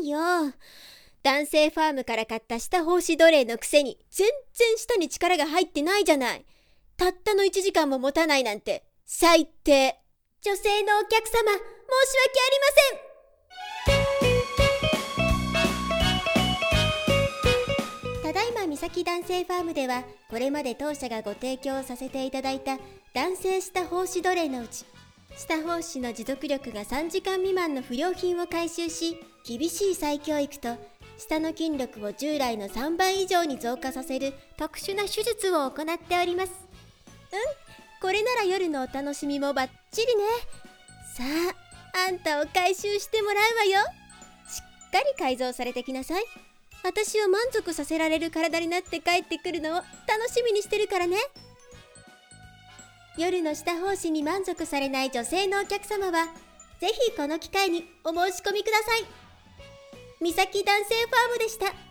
ないよ。男性ファームから買った下方針奴隷のくせに全然舌に力が入ってないじゃない。たったの1時間も持たないなんて最低。女性のお客様、申し訳ありません。ただいま三崎男性ファームでは、これまで当社がご提供させていただいた男性下方針奴隷のうち、下方針の持続力が3時間未満の不良品を回収し、厳しい再教育と舌の筋力を従来の3倍以上に増加させる特殊な手術を行っております。これなら夜のお楽しみもバッチリね。さあ、あんたを回収してもらうわよ。しっかり改造されてきなさい。私を満足させられる体になって帰ってくるのを楽しみにしてるからね。夜の下方針に満足されない女性のお客様は、ぜひこの機会にお申し込みください。三崎男性ファームでした。